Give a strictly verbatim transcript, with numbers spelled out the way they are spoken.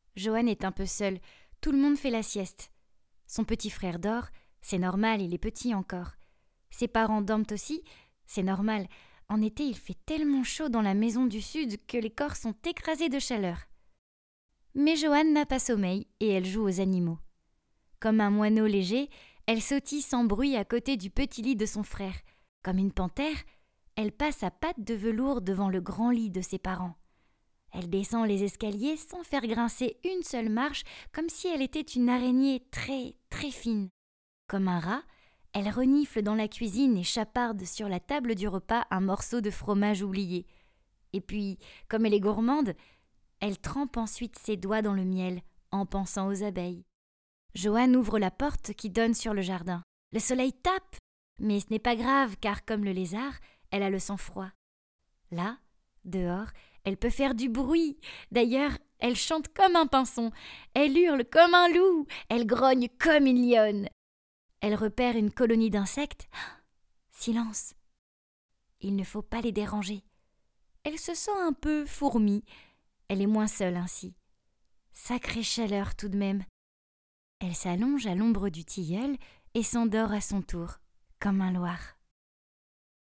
Johan est un peu seul, tout le monde fait la sieste. Son petit frère dort, c'est normal, il est petit encore. Ses parents dorment aussi, c'est normal. En été, il fait tellement chaud dans la maison du sud que les corps sont écrasés de chaleur. Mais Johan n'a pas sommeil et elle joue aux animaux. Comme un moineau léger, elle sautille sans bruit à côté du petit lit de son frère. Comme une panthère, elle passe à pattes de velours devant le grand lit de ses parents. Elle descend les escaliers sans faire grincer une seule marche, comme si elle était une araignée très, très fine. Comme un rat, elle renifle dans la cuisine et chaparde sur la table du repas un morceau de fromage oublié. Et puis, comme elle est gourmande, elle trempe ensuite ses doigts dans le miel, en pensant aux abeilles. Johan ouvre la porte qui donne sur le jardin. Le soleil tape, mais ce n'est pas grave car, comme le lézard, elle a le sang froid. Là, dehors, elle peut faire du bruit. D'ailleurs, elle chante comme un pinson. Elle hurle comme un loup. Elle grogne comme une lionne. Elle repère une colonie d'insectes. Silence. Il ne faut pas les déranger. Elle se sent un peu fourmi. Elle est moins seule ainsi. Sacrée chaleur tout de même. Elle s'allonge à l'ombre du tilleul et s'endort à son tour, comme un loir.